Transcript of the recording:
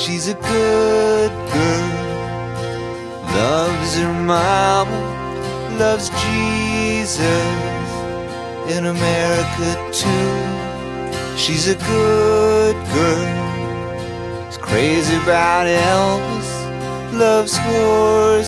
She's a good girl, loves her mama, loves Jesus, in America too. She's a good girl, is crazy about Elvis, loves horses.